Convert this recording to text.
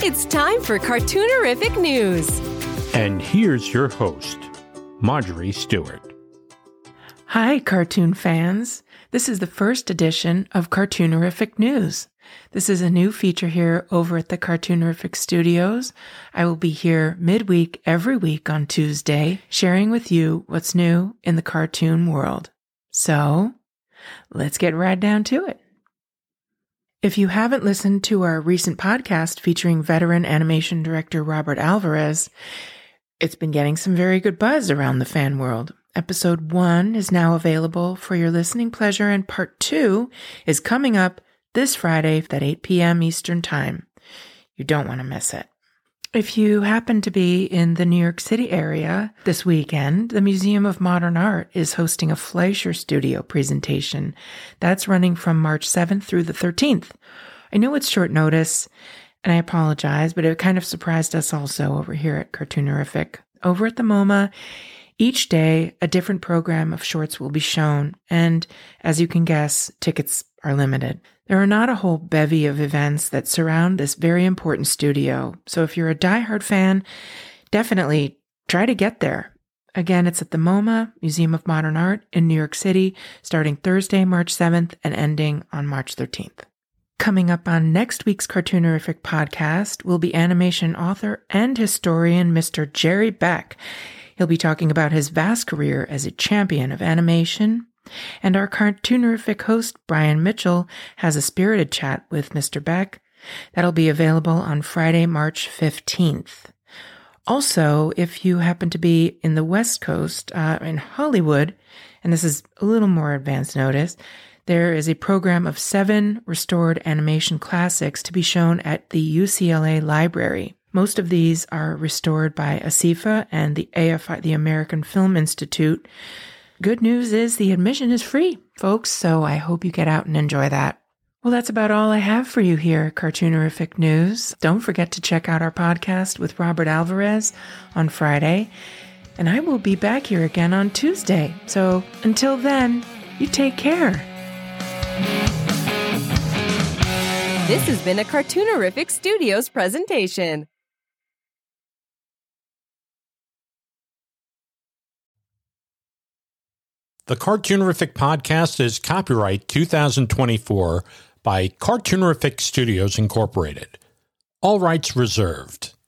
It's time for Cartoonerific News. And here's your host, Marjorie Stewart. Hi, cartoon fans. This is the first edition of Cartoonerific News. This is a new feature here over at the Cartoonerific Studios. I will be here midweek every week on Tuesday, sharing with you what's new in the cartoon world. So, let's get right down to it. If you haven't listened to our recent podcast featuring veteran animation director Robert Alvarez, it's been getting some very good buzz around the fan world. Episode 1 is now available for your listening pleasure, and Part 2 is coming up this Friday at 8 p.m. Eastern Time. You don't want to miss it. If you happen to be in the New York City area this weekend, the Museum of Modern Art is hosting a Fleischer Studio presentation. That's running from March 7th through the 13th. I know it's short notice, and I apologize, but it kind of surprised us also over here at Cartoonerific. Over at the MoMA, each day a different program of shorts will be shown, and as you can guess, tickets are limited. There are not a whole bevy of events that surround this very important studio, so if you're a diehard fan, definitely try to get there. Again, it's at the MoMA, Museum of Modern Art in New York City, starting Thursday, March 7th and ending on March 13th. Coming up on next week's Cartoonerific podcast will be animation author and historian Mr. Jerry Beck. He'll be talking about his vast career as a champion of animation. And our Cartoonerific host, Brian Mitchell, has a spirited chat with Mr. Beck. That'll be available on Friday, March 15th. Also, if you happen to be in the West Coast, in Hollywood, and this is a little more advanced notice, there is a program of 7 restored animation classics to be shown at the UCLA Library. Most of these are restored by ASIFA and the AFI, the American Film Institute. Good news is the admission is free, folks, so I hope you get out and enjoy that. Well, that's about all I have for you here at Cartoonerific News. Don't forget to check out our podcast with Robert Alvarez on Friday, and I will be back here again on Tuesday. So until then, you take care. This has been a Cartoonerific Studios presentation. The Cartoonerific podcast is copyright 2024 by Cartoonerific Studios Incorporated. All rights reserved.